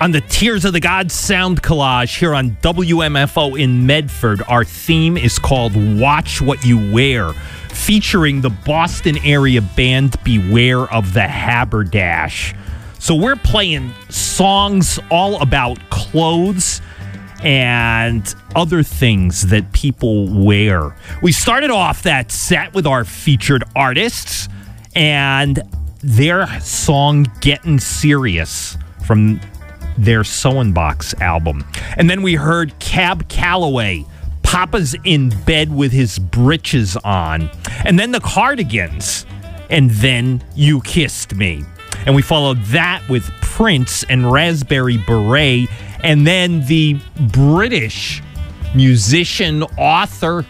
On the Tears of the Gods sound collage here on WMFO in Medford, our theme is called Watch What You Wear, featuring the Boston area band Beware of the Haberdash. So we're playing songs all about clothes and other things that people wear. We started off that set with our featured artists and their song Getting Serious from their Sewing Box album. And then we heard Cab Calloway, Papa's in Bed with His Britches On. And then the Cardigans, and then You Kissed Me. And we followed that with Prince and Raspberry Beret. And then the British musician, author,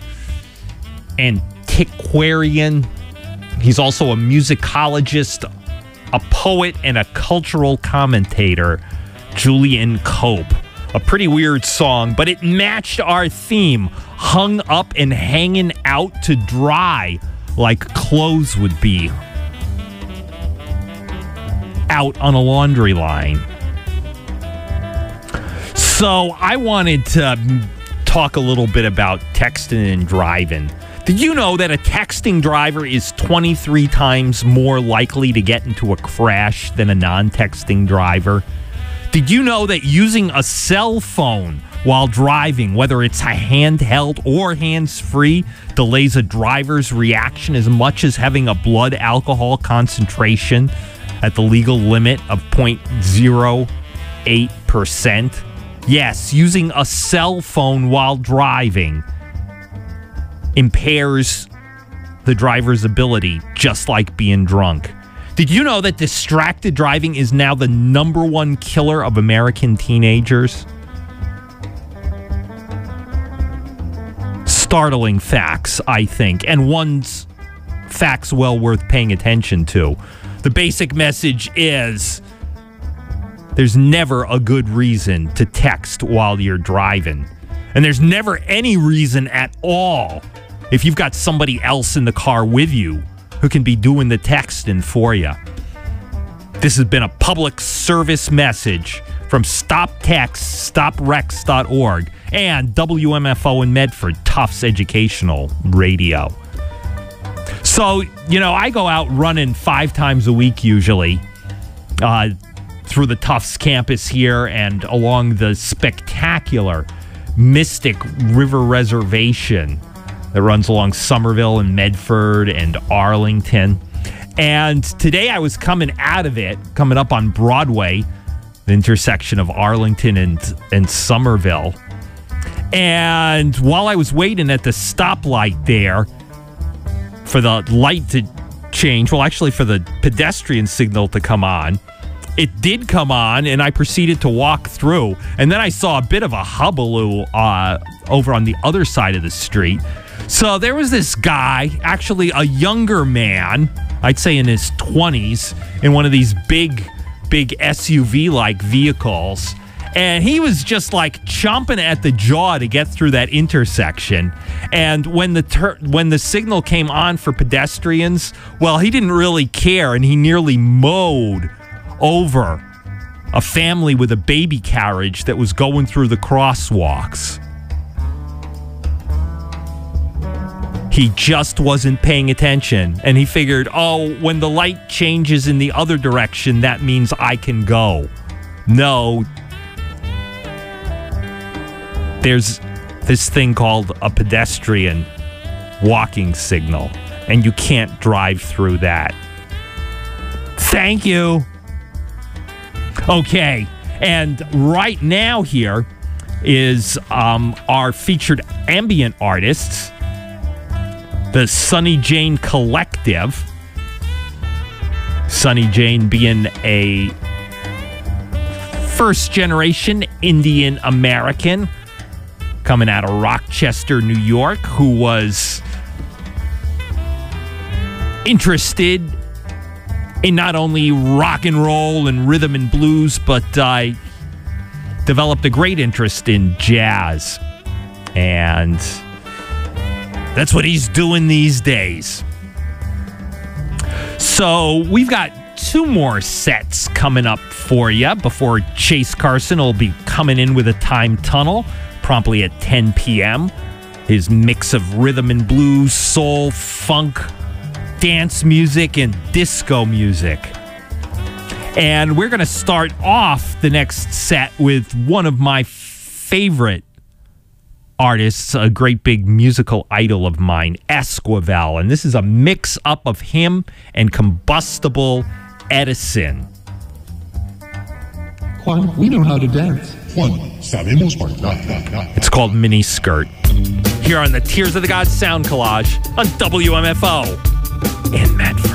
antiquarian. He's also a musicologist, a poet, and a cultural commentator, Julian Cope. A pretty weird song, but it matched our theme, hung up and hanging out to dry like clothes would be out on a laundry line. So I wanted to talk a little bit about texting and driving. Did you know that a texting driver is 23 times more likely to get into a crash than a non-texting driver? Did you know that using a cell phone while driving, whether it's a handheld or hands-free, delays a driver's reaction as much as having a blood alcohol concentration at the legal limit of 0.08%? Yes, using a cell phone while driving impairs the driver's ability, just like being drunk. Did you know that distracted driving is now the #1 killer of American teenagers? Startling facts, I think, and one's facts well worth paying attention to. The basic message is there's never a good reason to text while you're driving. And there's never any reason at all if you've got somebody else in the car with you who can be doing the texting for you. This has been a public service message from StopTextStopRex.org and WMFO in Medford, Tufts Educational Radio. So, I go out running 5 times a week usually through the Tufts campus here and along the spectacular Mystic River Reservation that runs along Somerville and Medford and Arlington. And today I was coming up on Broadway, the intersection of Arlington and Somerville. And while I was waiting at the stoplight there for the light to change, for the pedestrian signal to come on, it did come on, and I proceeded to walk through. And then I saw a bit of a hullabaloo over on the other side of the street. So there was this guy, actually a younger man, I'd say in his 20s, in one of these big SUV-like vehicles. And he was just like chomping at the jaw to get through that intersection. And when the signal came on for pedestrians, well, he didn't really care, and he nearly mowed over a family with a baby carriage that was going through the crosswalks. He just wasn't paying attention, and he figured, when the light changes in the other direction, that means I can go. No. There's this thing called a pedestrian walking signal, and you can't drive through that. Thank you. Okay, and right now here is our featured ambient artists, the Sunny Jane Collective. Sunny Jane being a first-generation Indian American coming out of Rochester, New York, who was interested in not only rock and roll and rhythm and blues, but developed a great interest in jazz. And that's what he's doing these days. So we've got 2 more sets coming up for you before Chase Carson will be coming in with a time tunnel promptly at 10 p.m. His mix of rhythm and blues, soul, funk, dance music, and disco music. And we're going to start off the next set with one of my favorite artists, a great big musical idol of mine, Esquivel. And this is a mix-up of him and Combustible Edison. Juan, we know how to dance. Juan, sabemos bailar. It's called Mini Skirt. Here on the Tears of the Gods Sound Collage on WMFO in Medford.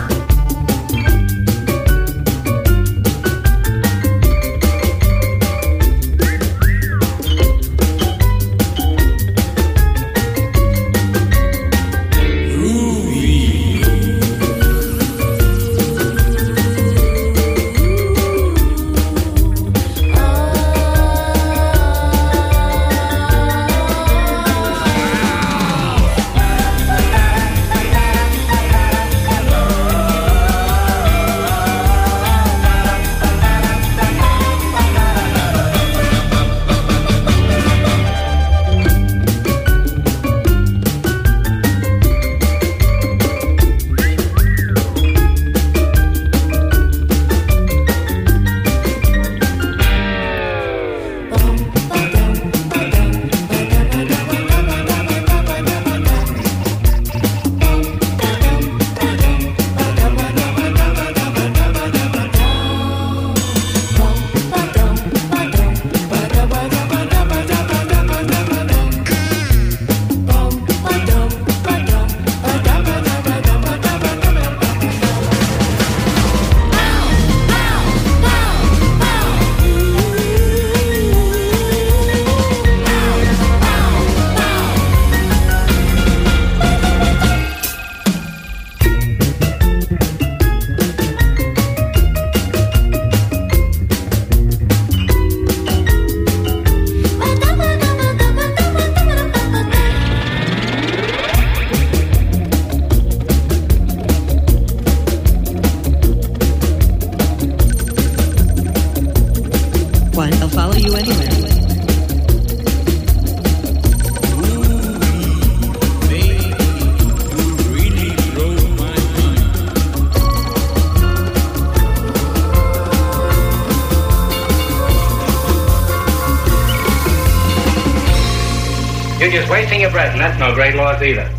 You're just wasting your breath, and that's no great loss either.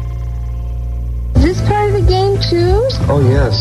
Is this part of the game, too? Oh, yes.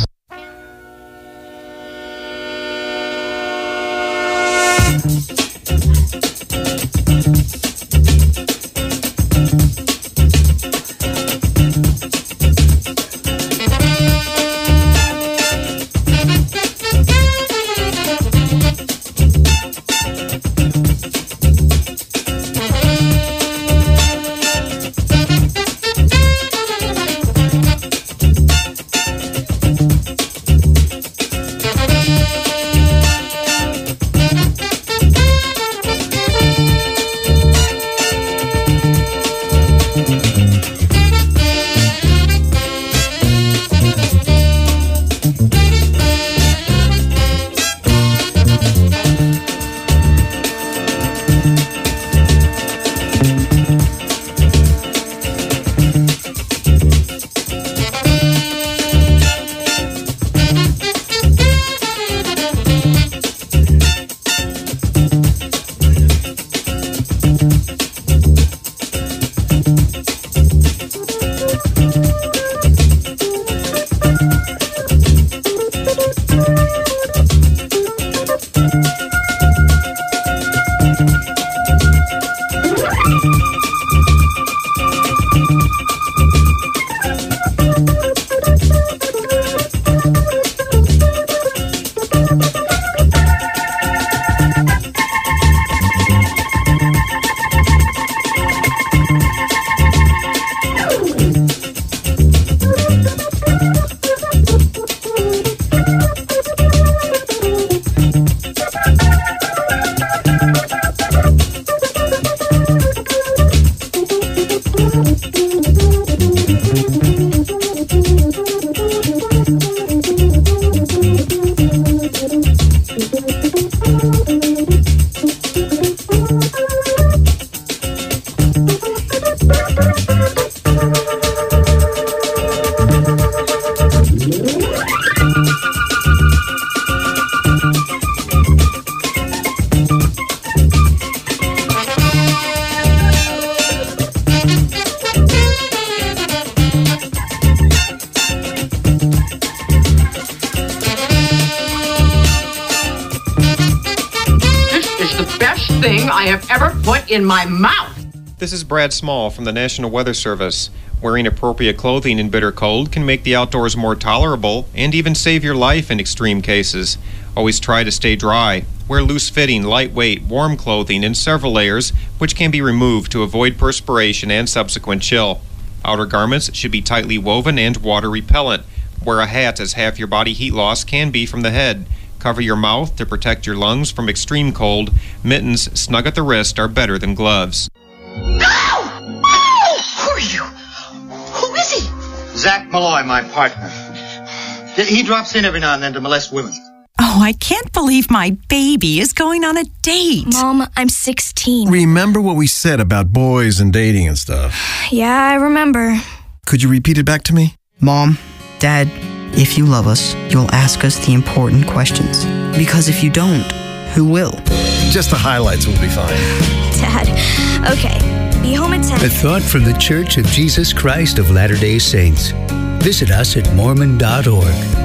thing I have ever put in my mouth. This is Brad Small from the National Weather Service. Wearing appropriate clothing in bitter cold can make the outdoors more tolerable and even save your life in extreme cases. Always try to stay dry. Wear loose-fitting, lightweight, warm clothing in several layers, which can be removed to avoid perspiration and subsequent chill. Outer garments should be tightly woven and water-repellent. Wear a hat, as half your body heat loss can be from the head. Cover your mouth to protect your lungs from extreme cold. Mittens snug at the wrist are better than gloves. No! Who are you? Who is he? Zach Malloy, my partner. He drops in every now and then to molest women. Oh, I can't believe my baby is going on a date. Mom, I'm 16. Remember what we said about boys and dating and stuff? Yeah, I remember. Could you repeat it back to me? Mom, Dad, if you love us, you'll ask us the important questions. Because if you don't, who will? Just the highlights will be fine. Dad, okay. Be home at 10. A thought from the Church of Jesus Christ of Latter-day Saints. Visit us at Mormon.org.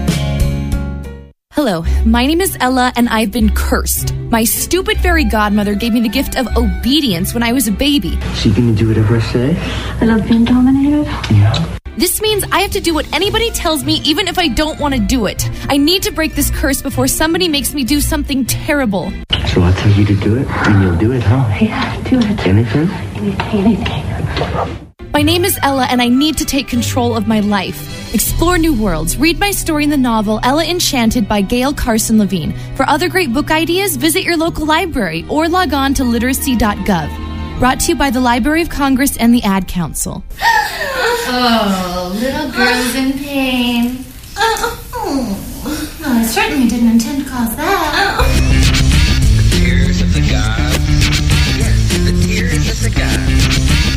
Hello, my name is Ella, and I've been cursed. My stupid fairy godmother gave me the gift of obedience when I was a baby. So you gonna do whatever I say? I love being dominated. Yeah. This means I have to do what anybody tells me, even if I don't want to do it. I need to break this curse before somebody makes me do something terrible. So I'll tell you to do it, and you'll do it, huh? Yeah, do it. Anything? Anything. My name is Ella, and I need to take control of my life. Explore new worlds. Read my story in the novel Ella Enchanted by Gail Carson Levine. For other great book ideas, visit your local library or log on to literacy.gov. Brought to you by the Library of Congress and the Ad Council. Oh, little girl's in pain. Oh, I certainly didn't intend to cause that. The tears of the gods. Yes, the tears of the gods.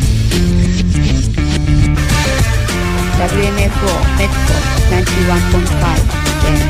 WMFO, Medford, 91.5 FM.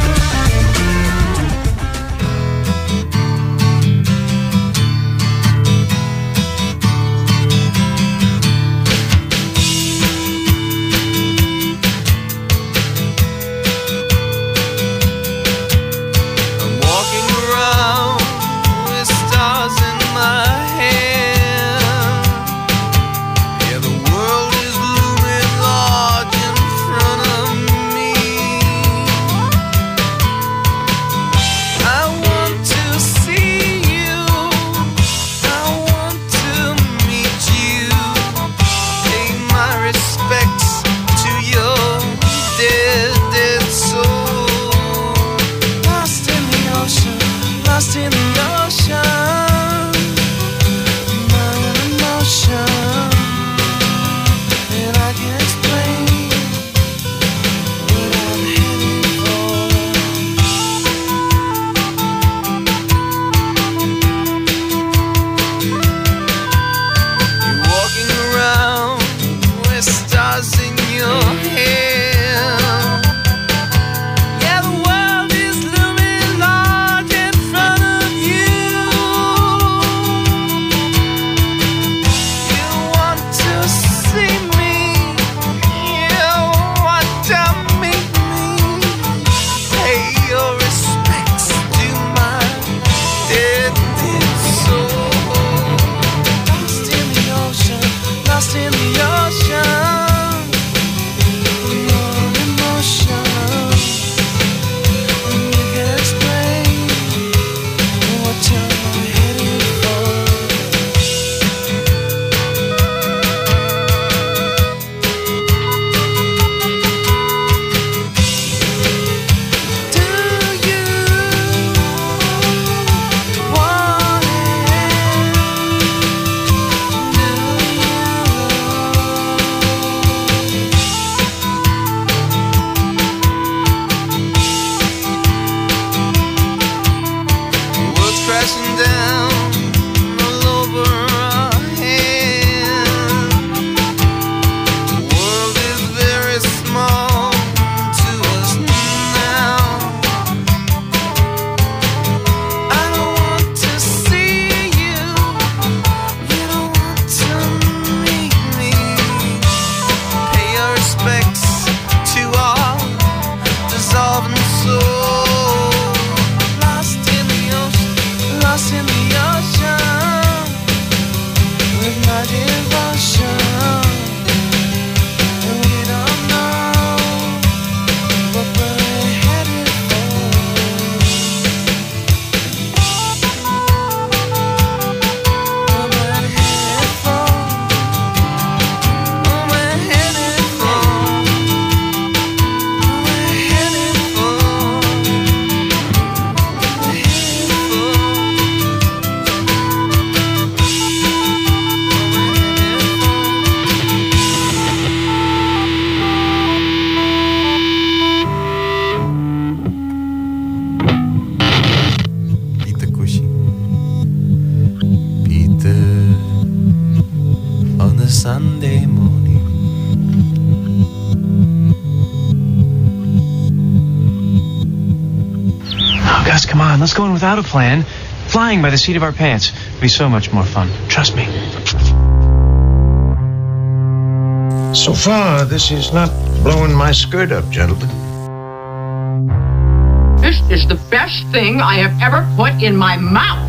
on, let's go in without a plan. Flying by the seat of our pants. It'd be so much more fun. Trust me. So far, this is not blowing my skirt up, gentlemen. This is the best thing I have ever put in my mouth.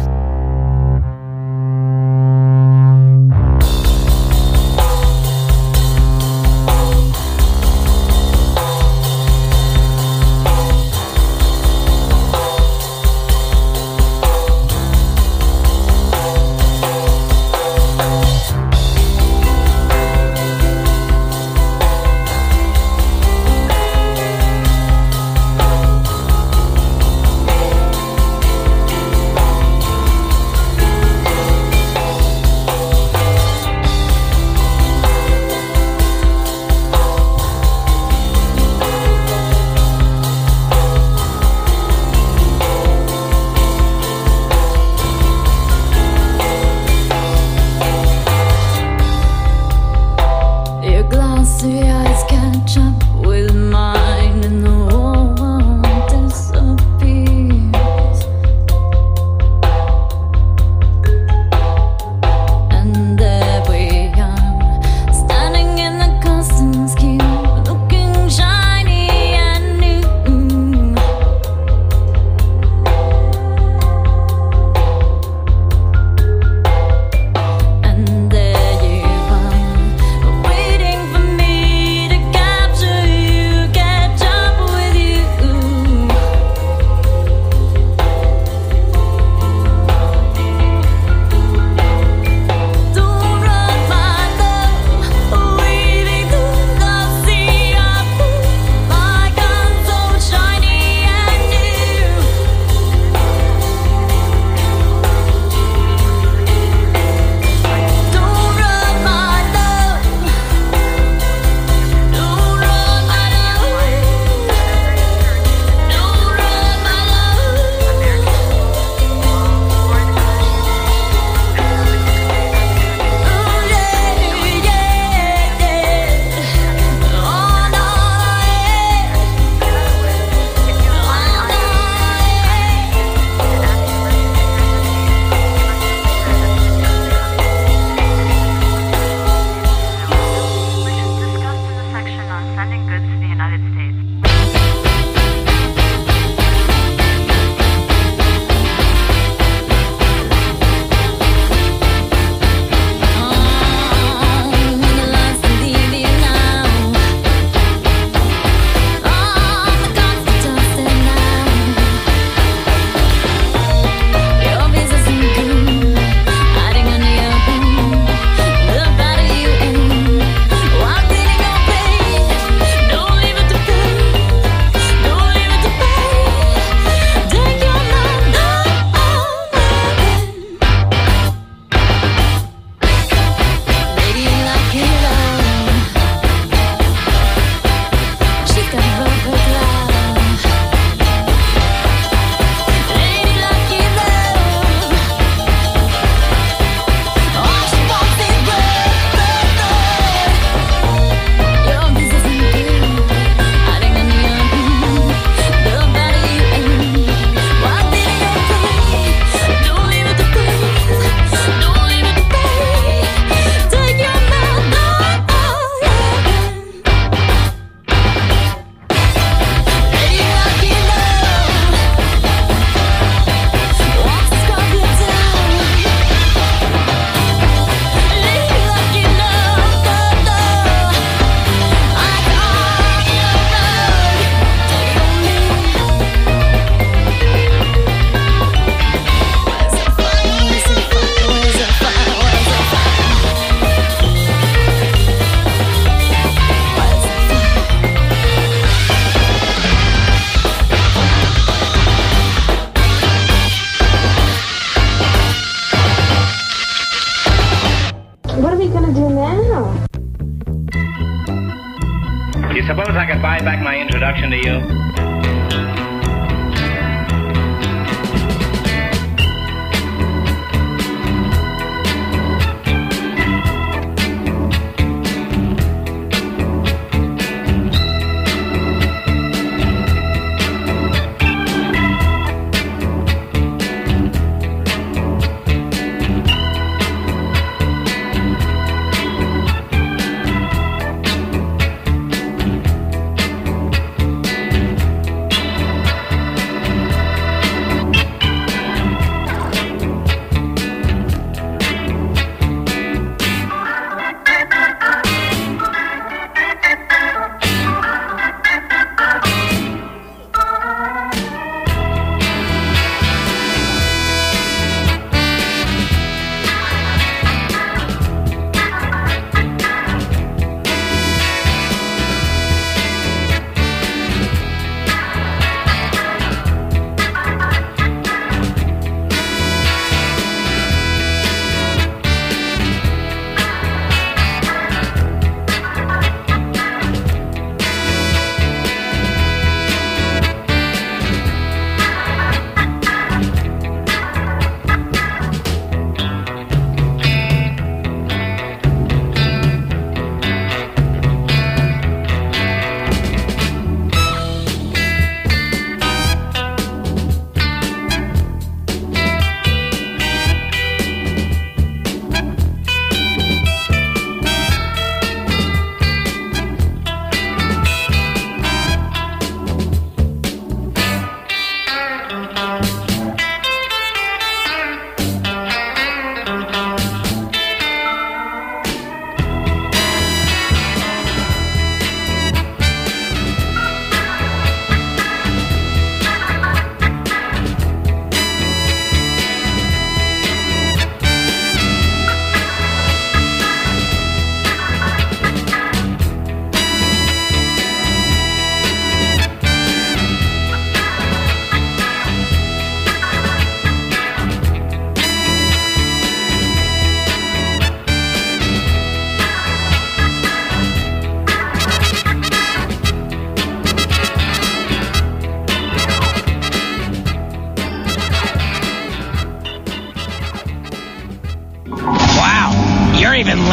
Suppose I could buy back my introduction to you?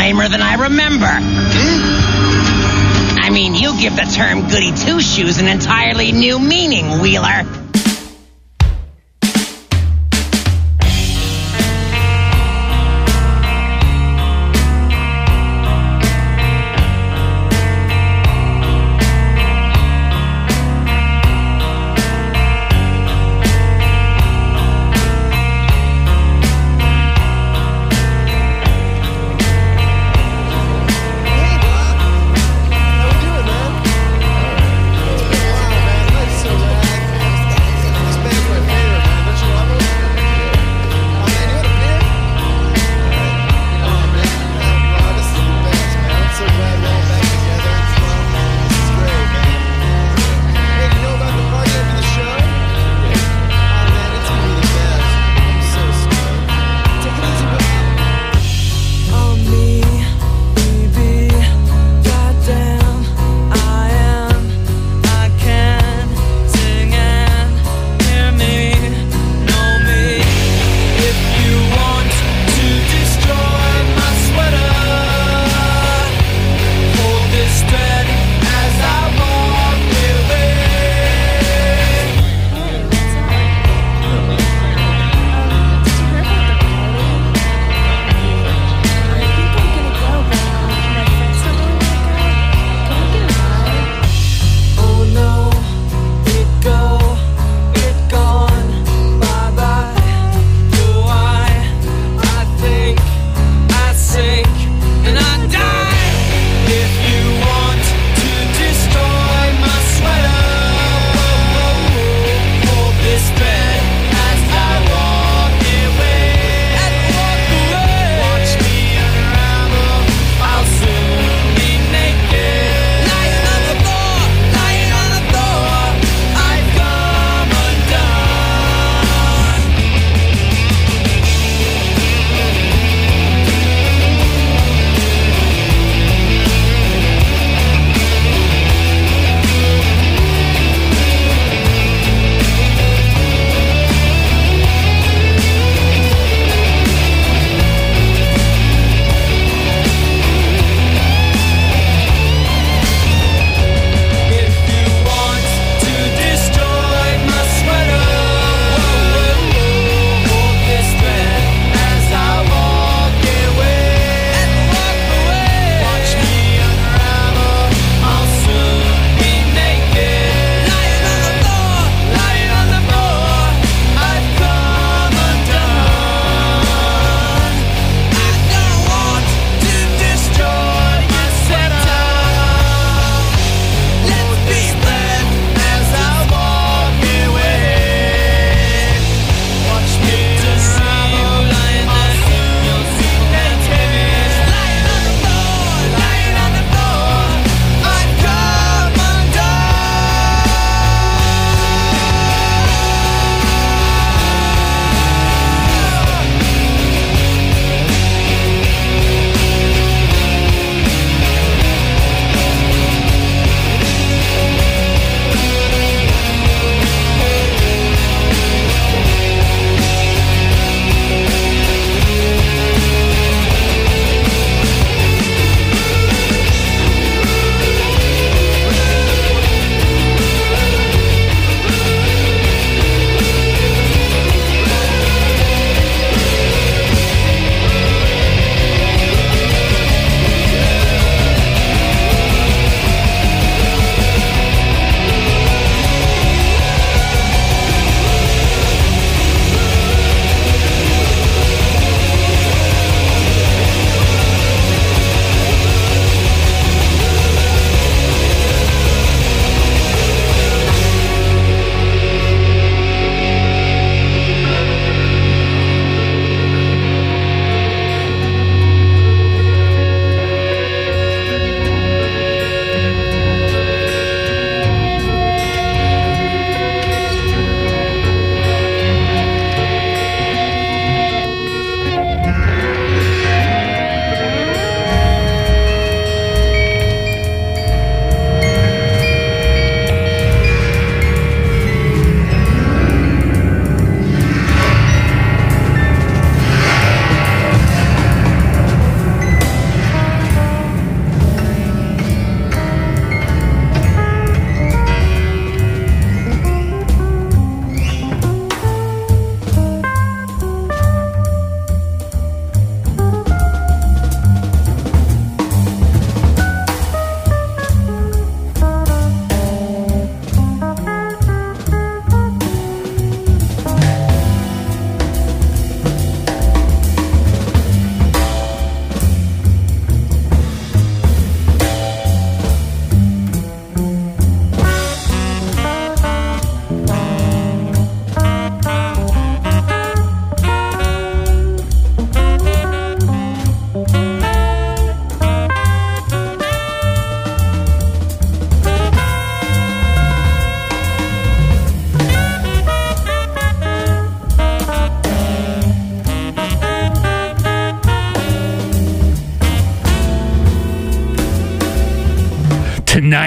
lamer than I remember. I mean, you give the term goody two-shoes an entirely new meaning, Wheeler.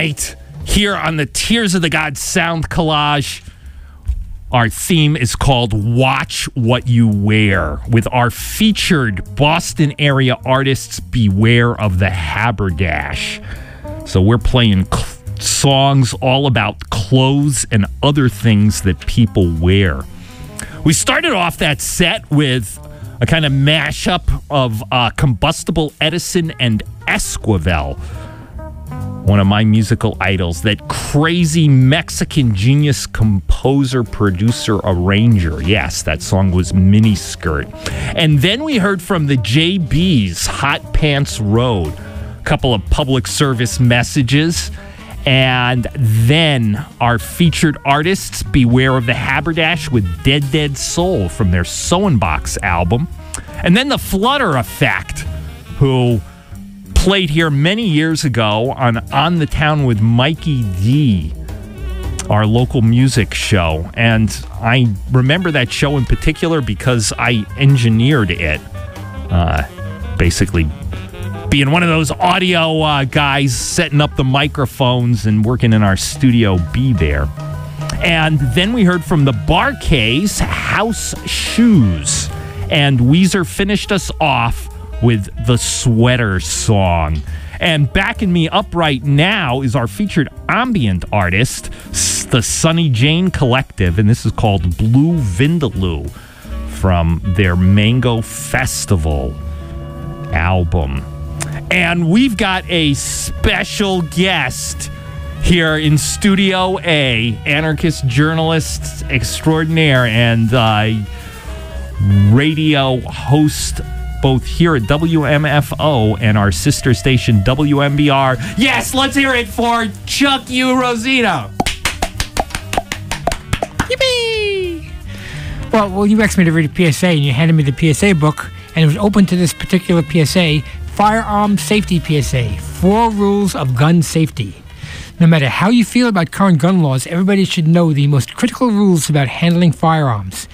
Tonight, here on the Tears of the Gods Sound Collage, our theme is called Watch What You Wear, with our featured Boston area artists Beware of the Haberdash. So we're playing songs all about clothes and other things that people wear. We started off that set with a kind of mashup of Combustible Edison and Esquivel, one of my musical idols, that crazy Mexican genius composer, producer, arranger. Yes, that song was Miniskirt. And then we heard from the JBs, Hot Pants Road, a couple of public service messages. And then our featured artists, Beware of the Haberdash with Dead Dead Soul from their Sewing Box album. And then the Flutter Effect, who played here many years ago on the Town with Mikey D, our local music show. And I remember that show in particular because I engineered it. Basically being one of those audio guys setting up the microphones and working in our Studio B there. And then we heard from the Bar-Kays, House Shoes. And Weezer finished us off with the Sweater Song. And backing me up right now is our featured ambient artist, the Sunny Jane Collective, and this is called Blue Vindaloo from their Mango Festival album. And we've got a special guest here in Studio A, anarchist journalist extraordinaire and radio host both here at WMFO and our sister station WMBR. Yes, let's hear it for Chuck U. Rosino. Yippee! Well, you asked me to read a PSA, and you handed me the PSA book, and it was open to this particular PSA, Firearm Safety PSA, 4 Rules of Gun Safety. No matter how you feel about current gun laws, everybody should know the most critical rules about handling firearms.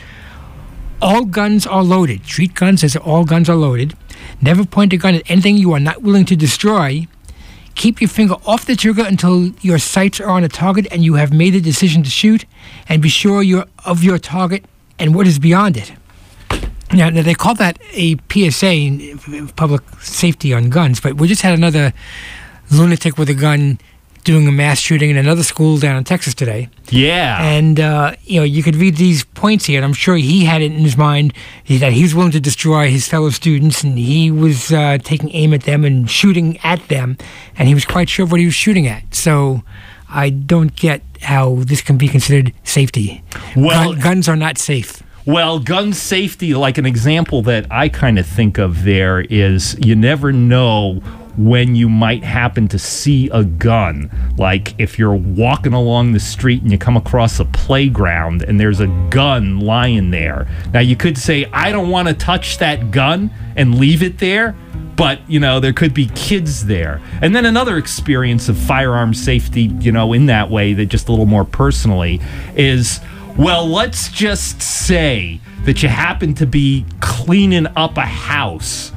All guns are loaded. Treat guns as all guns are loaded. Never point a gun at anything you are not willing to destroy. Keep your finger off the trigger until your sights are on a target and you have made a decision to shoot. And be sure you're of your target and what is beyond it. Now they call that a PSA, public safety on guns, but we just had another lunatic with a gun doing a mass shooting in another school down in Texas today. Yeah. And, you could read these points here, and I'm sure he had it in his mind that he was willing to destroy his fellow students, and he was taking aim at them and shooting at them, and he was quite sure of what he was shooting at. So I don't get how this can be considered safety. Well, guns are not safe. Well, gun safety, like an example that I kind of think of there is you never know when you might happen to see a gun. Like if you're walking along the street and you come across a playground and there's a gun lying there. Now you could say, I don't want to touch that gun and leave it there, but there could be kids there. And then another experience of firearm safety, in that way, that just a little more personally, is, well, let's just say that you happen to be cleaning up a house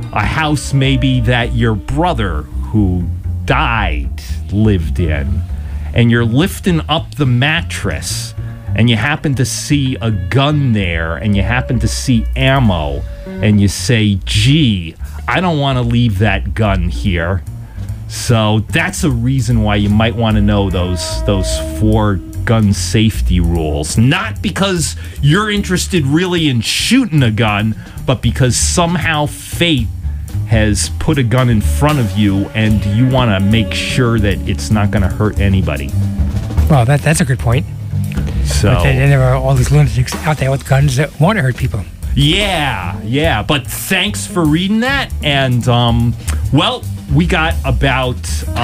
maybe that your brother who died lived in, and you're lifting up the mattress and you happen to see a gun there and you happen to see ammo and you say, gee, I don't want to leave that gun here. So that's a reason why you might want to know those 4 gun safety rules. Not because you're interested really in shooting a gun, but because somehow fate has put a gun in front of you and you want to make sure that it's not going to hurt anybody. Well, that's a good point. So, but then there are all these lunatics out there with guns that want to hurt people. Yeah. But thanks for reading that. And, we got about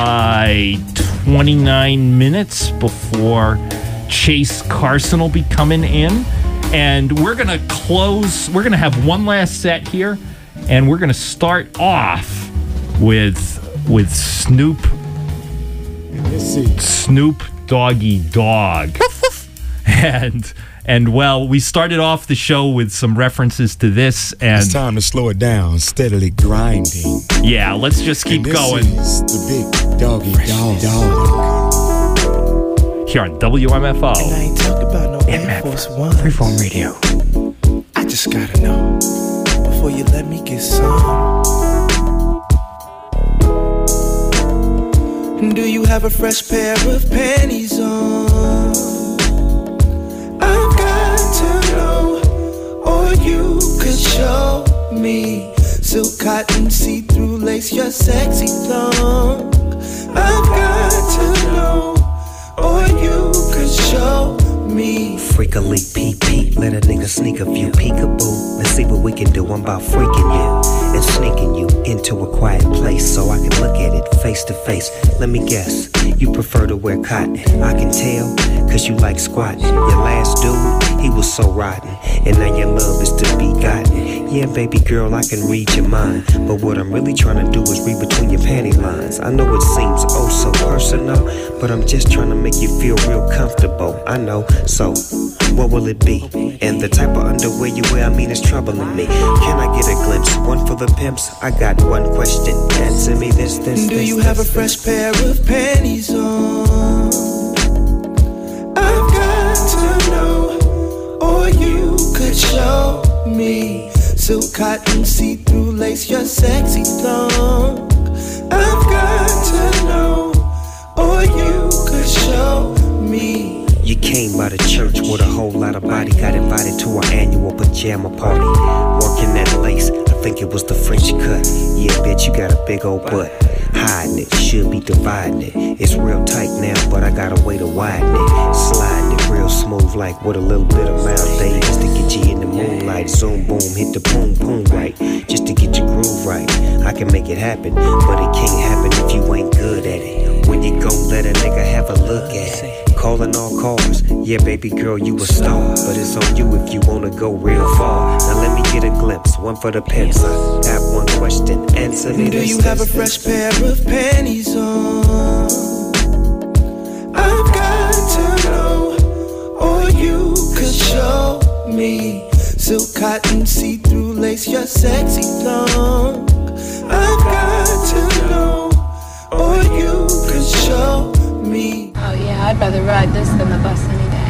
29 minutes before Chase Carson will be coming in. And we're going to close. We're going to have one last set here. And we're going to start off with Snoop Doggy Dogg. And well, we started off the show with some references to this, and it's time to slow it down, steadily grinding. Yeah, let's just keep going. This is the big doggy dog. Here on WMFO. And I ain't talking about no Air Force One. Freeform Radio. I just gotta know before you let me get some. Do you have a fresh pair of panties on? I've got to know, or you could show me silk, cotton, see-through lace, your sexy thong. I've got to know, or you could show me. Freakily pee-pee, let a nigga sneak a view, peekaboo. Let's see what we can do, I'm about freaking you and sneaking you into a quiet place so I can look at it face to face. Let me guess, you prefer to wear cotton. I can tell, cause you like squatting. Your last dude, he was so rotten, and now your love is to be gotten. Yeah, baby girl, I can read your mind, but what I'm really trying to do is read between your panty lines. I know it seems oh so personal, but I'm just trying to make you feel real comfortable. I know, so what will it be? And the type of underwear you wear, I mean, it's troubling me. Can I get a glimpse? One for the pimps? I got one question. Answer me this. Do you have a fresh pair of panties on? I've got to know, or you could show me silk, cotton, see-through lace, your sexy thong. I've got to know, or you could show me. You came by the church with a whole lot of body. Got invited to our annual pajama party. Working that lace, I think it was the French cut. Yeah, bitch, you got a big old butt. Hiding it, should be dividing it. It's real tight now, but I got a way to widen it. Sliding it real smooth, like with a little bit of mouth day, just to get you in the moonlight. Zoom, boom, hit the boom, boom right, just to get your groove right. I can make it happen, but it can't happen if you ain't good at it. When you gon' let a nigga have a look at it. Calling all cars, yeah, baby girl, you a star. But it's on you if you wanna go real far. Now let me get a glimpse, one for the pimps. I have one question, answer me this. Do you have a fresh pair of panties on? I've got to know, or you could show me silk, cotton, see-through lace, your sexy thong. I've got to know, or you could show me. Oh yeah, I'd rather ride this than the bus any day.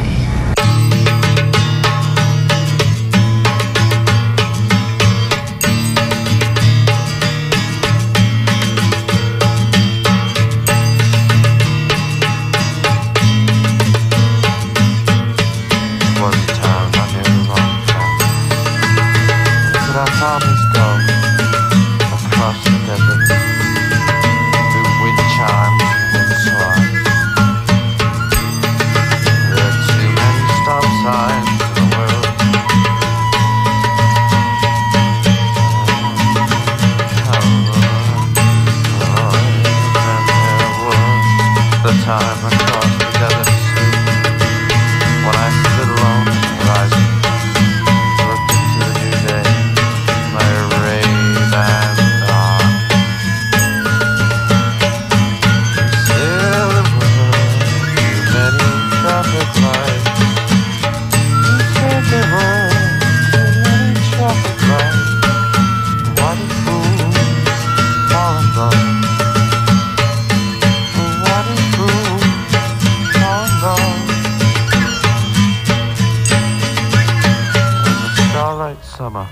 Was a time I knew a long time. Could our fathers go across the desert through wind chimes and wind swans? There are too many stop signs in the world. And there was the time across the desert sea when I stood alone on the horizon, looked into the new day, my Ray-Ban on. Still there were too many traffic lights. Said there were too many traffic lights. Why did fools fall in love? Why did fools fall in love? Starlight summer.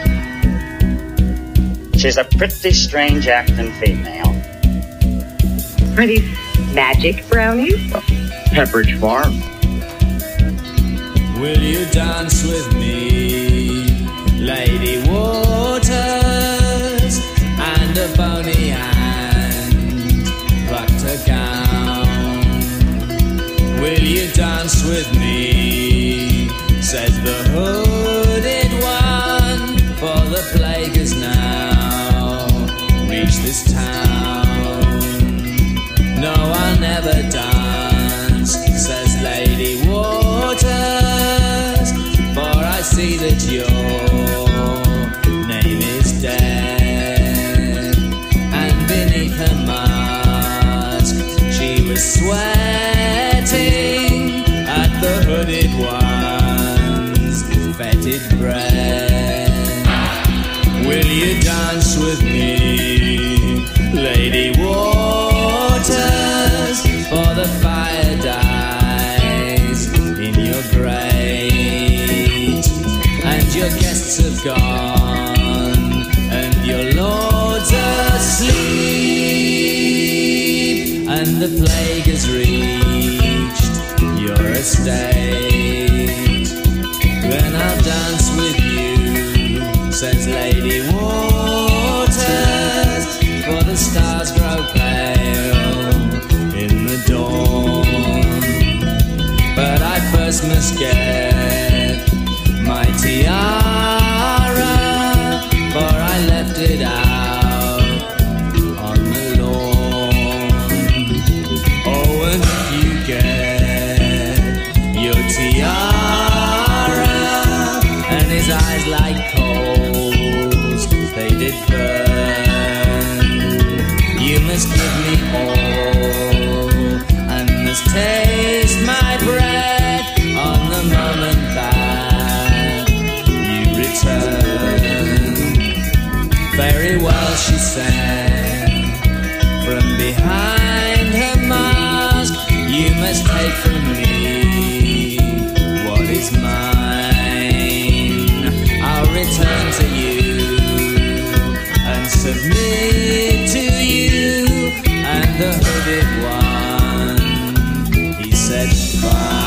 She's a pretty strange acting female. Pretty magic brownie? Pepperidge Farm. Will you dance with me, Lady Waters? And a bony hand plucked her gown. Will you dance with me, says the hooded one, for the plague has now reached this town. No, I'll never dance, says Lady Waters, for I see that your name is dead. And beneath her mask she was sweating at the hooded one. bated breath. Will you dance with me, Lady Waters? For the fire dies in your grate, and your guests have gone, and your lord's asleep, and the plague has reached your estate. Then I'll dance with you, says Lady Waters, for the stars grow pale in the dawn. But I first must get my tiara, for I left it out on the lawn. Oh, and if you get your tiara, and his eyes like coals, they did burn, you must give me all, and must taste my breath on the moment that you return. Very well, she said, from behind her mask, you must take from me what is mine. I'll return to you and submit to you, and the hooded one, he said, fine.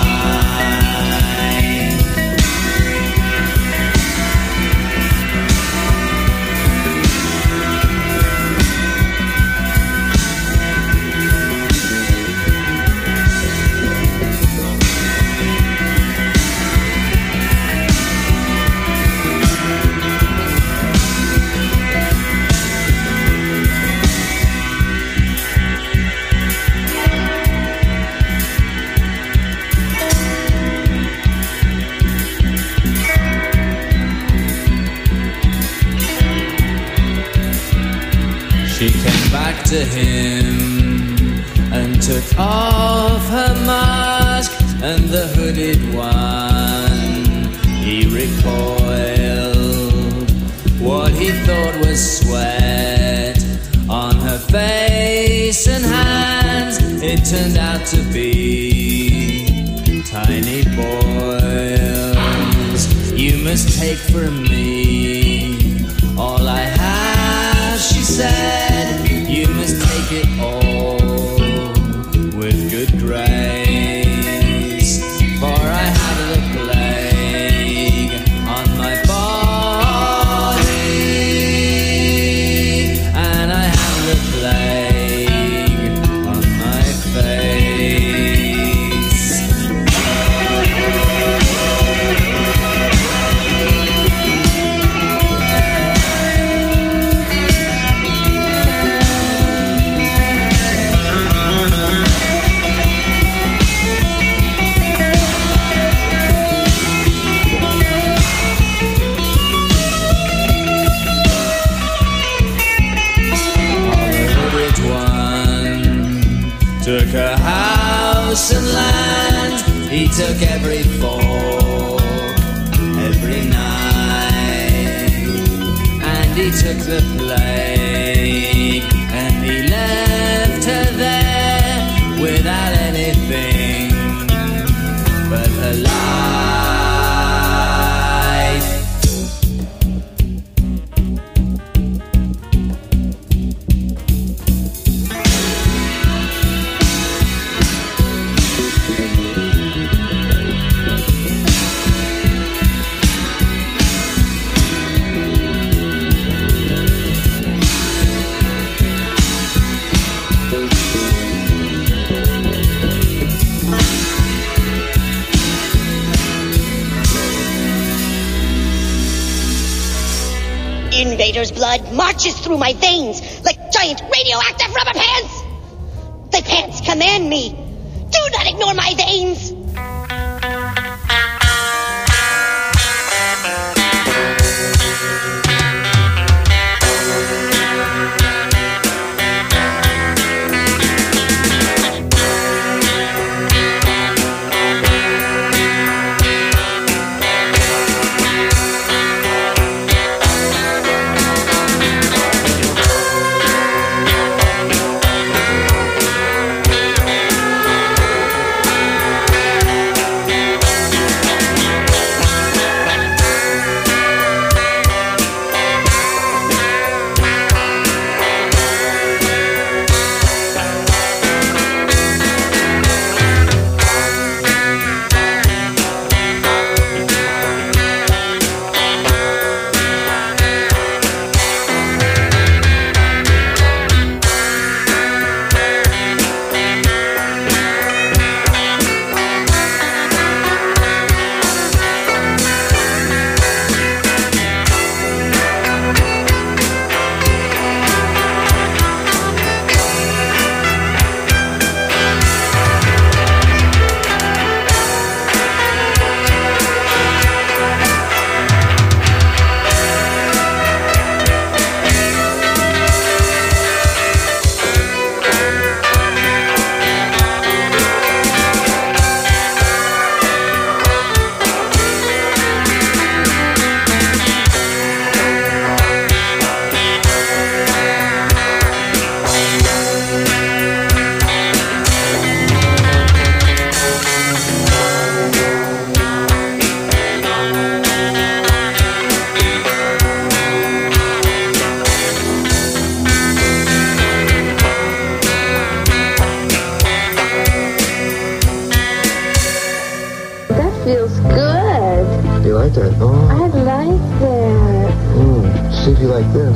She came back to him and took off her mask, and the hooded one, he recoiled. What he thought was sweat on her face and hands, it turned out to be tiny boils. You must take from me all I have, she said. You must take it all with good grace, for I have the plague on my body, and I have the plague on my face. Took her house and land, he took every fork, every knife, and he took the plague, and he left her there without anything but her life. Invader's blood marches through my veins like giant radioactive rubber pants. The pants command me. Do not ignore my veins. feels good. You like that? Oh. I like that. See if you like this.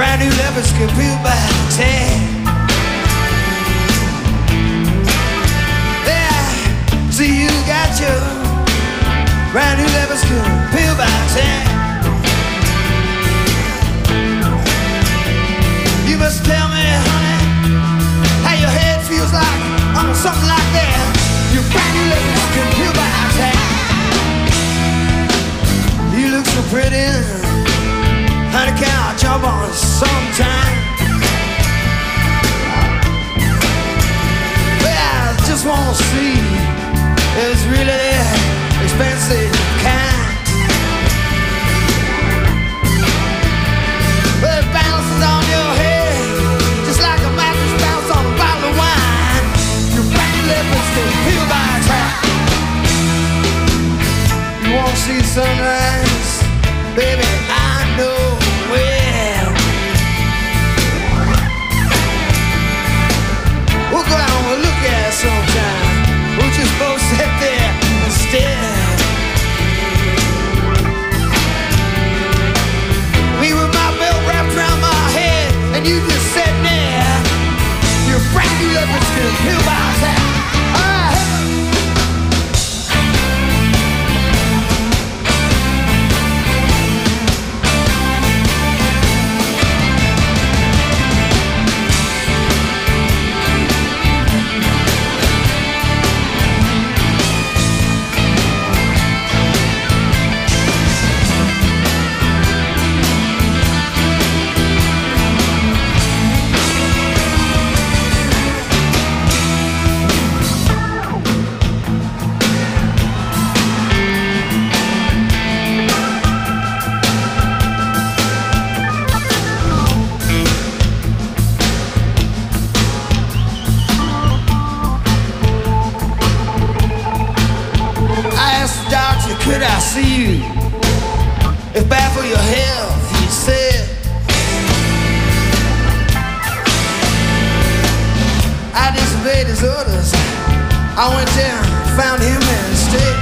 brand new leopard skin peeled by tag. Yeah, see you got your brand new leopard skin peeled by tag. You must tell me, honey, how your head feels like on something like that. Your brand new leopard skin peeled by tag. You look so pretty, honey, can I jump on sometime? Well, I just wanna see if it's really expensive kind. Well, it bounces on your head just like a mattress bounce on a bottle of wine. Your brand new leopard skin peeled by a trap. You wanna see the sunrise? Baby, I know well. We'll go out and we'll look at it sometime. We'll just both sit there and stare. Me with my belt wrapped around my head, and you just sitting there. Your brand new leopard skin peeled by a tap. Could I see you? It's bad for your health, he said. I disobeyed his orders. I went there and found him instead.